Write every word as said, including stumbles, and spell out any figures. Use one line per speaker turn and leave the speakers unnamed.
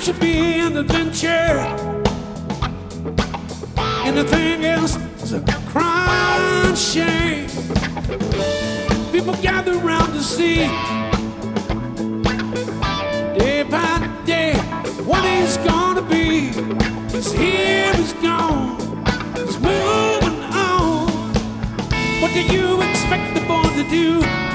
should be an adventure. Anything else is a crying shame. People gather around to see, day by day, what he's gonna be. He's here, he's gone, he's moving on. What do you expect the boy to do?